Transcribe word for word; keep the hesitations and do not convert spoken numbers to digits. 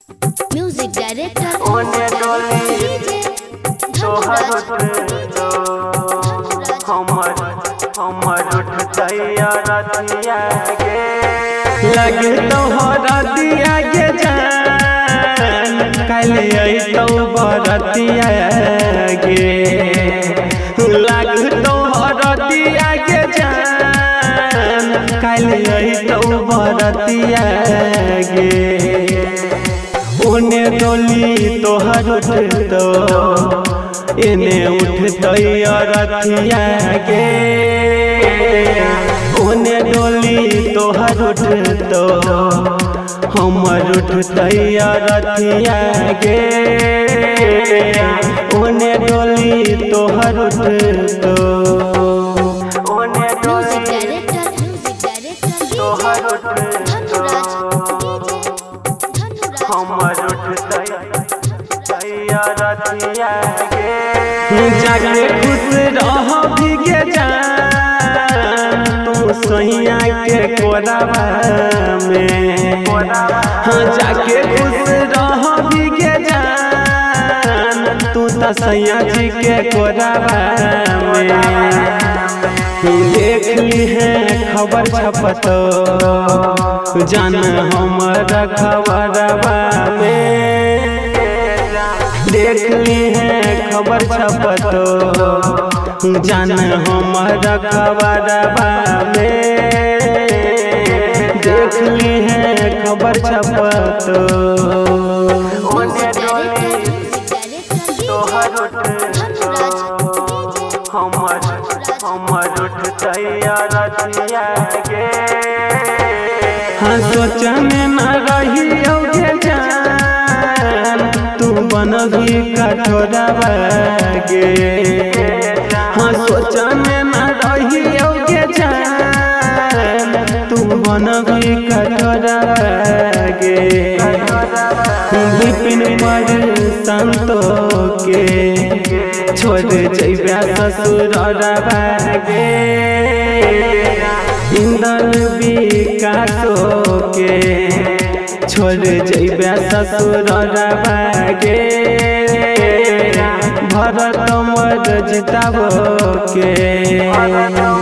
Music director ओने डोली तोहर हमर हमर उठतैया रतिया गे लगे तोहरा दिया गे जान कल अइतौ बरतिया गे लगे तोहरा दिया गे जान कल अइतौ बरतिया गे ओने डोली तोहर उठतौ एने उठतैया रतिया गे ओने डोली तोहर उठतौ हमर उठतैया रतिया गे ओने डोली तोहर उठतौ ओने डोली तोहर हमर उठतैया रतिया गे जाके खुश रह भीगे जान तू सैया के कोरावा में हाँ जाके खुश रह भीगे जान तू तो सैया जी के कोरावा में देख ली है खबर छपतो जान हमारा खबरवा में देख ली है खबर छपतो जान हमारा खबरवा में देख ली है खबर छपतो ओने डोली तोहर हमर हमर उठतैया रतिया गे हाँ सोचने न रही गे जान तू बनही कठोरवा गे हाँ सोचने न रही गे जान तू बनही कठोरवा गे विपिन पर संतो के छोड़ जैबा ससुरवा गे इंदल विकासो के छोड़ जैबा ससुरवा गे भरत मर जिताबो के।